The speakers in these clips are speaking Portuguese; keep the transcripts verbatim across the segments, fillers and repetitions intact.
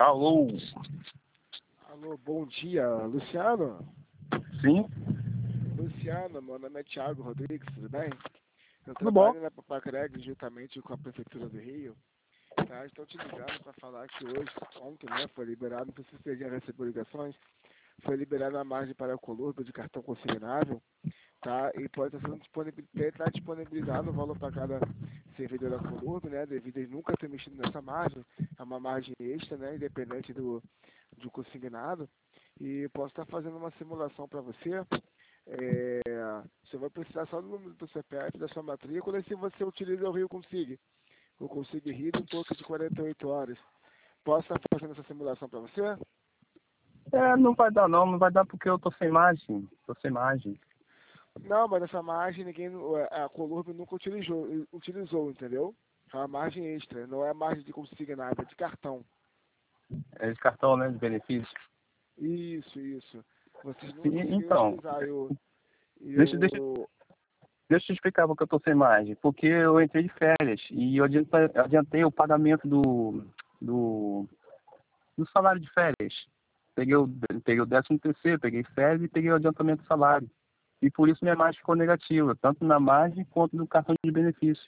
Alô? Alô, bom dia, Luciano? Sim? Luciano, meu nome é Thiago Rodrigues, tudo bem? Eu Tudo bom? trabalho na Papacreg juntamente com a Prefeitura do Rio, tá? Estou te ligando para falar que hoje, ontem, né, foi liberado, não sei se você já recebeu ligações, foi liberada a margem para a Colurbo de cartão consignável, tá? E pode estar sendo disponibilizado, tá disponibilizado o valor para cada servidor da Colurbo, né? Devido a eles nunca ter mexido nessa margem, é uma margem extra, né? Independente do, do consignado. E posso estar fazendo uma simulação para você. É, você vai precisar só do número do C P F, da sua matrícula, e se você utiliza o Rio Consig, o Consig Rio, um toque de quarenta e oito horas. Posso estar fazendo essa simulação para você? É, não vai dar não, não vai dar porque eu tô sem margem. Tô sem margem. Não, mas essa margem ninguém, a Colurbo nunca utilizou, utilizou, entendeu? É uma margem extra, não é margem de consignado, é de cartão. É de cartão, né? De benefício. Isso, isso. Vocês não Sim, conseguiram então, utilizar. Eu, deixa, deixa, eu, deixa eu te explicar porque eu tô sem margem. Porque eu entrei de férias e eu adiantei, adiantei o pagamento do, do, do salário de férias. Peguei o, peguei o décimo terceiro, peguei férias e peguei o adiantamento do salário. E por isso minha margem ficou negativa, tanto na margem quanto no cartão de benefício.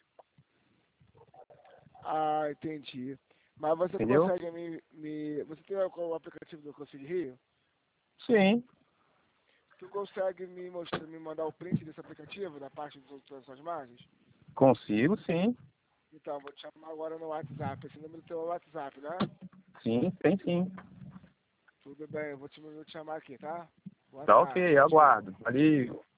ah, entendi. Mas você Entendeu? consegue me, me você tem o, o aplicativo do Consig Rio? Sim, Tu consegue me mostrar, me mandar o print desse aplicativo, da parte dos- das suas margens? consigo, sim. Então, vou te chamar agora no WhatsApp. Esse número do teu WhatsApp, né? Sim, tem sim. Tudo bem, eu vou te, vou te chamar aqui, tá? Tá WhatsApp, ok, vou te, aguardo. Valeu.